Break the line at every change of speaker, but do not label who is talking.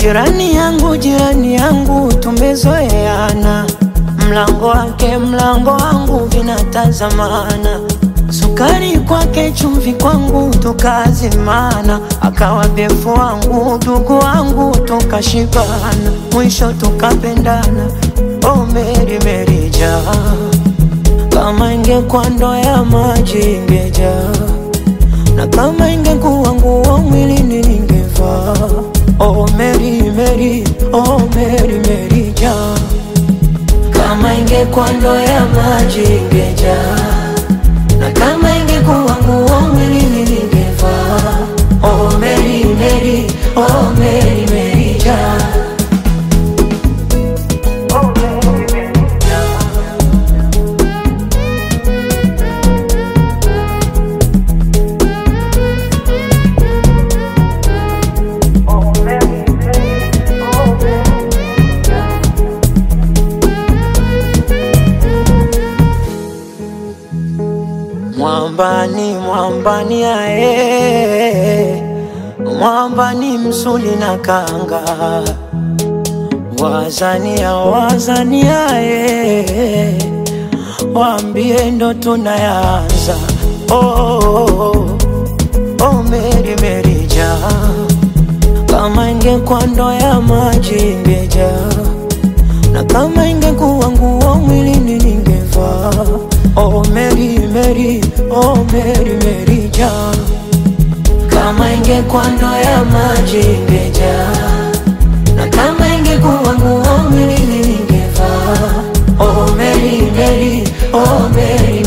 Jirani yangu tumezoeana, mlango wake mlango wangu vinatazamana. Sukari kwake chumvi kwangu tukazimana, akawa befu wangu ndugu wangu tukashibana, mwisho tukapendana. Oh Mary Mary ja, kama ingekuwa ndoo ya maji ingejaa, na kama ingekuwa nguo mwilini ningevaa. Oh Mary Mary, oh Mary Mary ja, kama ingekuwa ndoo ya maji ingejaa, na kama ingekuwa nguo mwilini ningevaa. Oh Mary Mary, oh Mary Mary ja. Mwambani ae, mwambani msuli na kanga, wazani ae, waambie ndo tunayanza. Oh Mary Mary ja, kama ingekuwa ndoo ya maji ingejaa, na kama ingekuwa nguo mwilini ningevaa. Oh Mary Mary, oh Mary Mary ja, kama ingekuwa ndoo ya maji ingejaa, na kama ingekuwa nguo mwilini ningevaa. Oh Mary Mary, oh Mary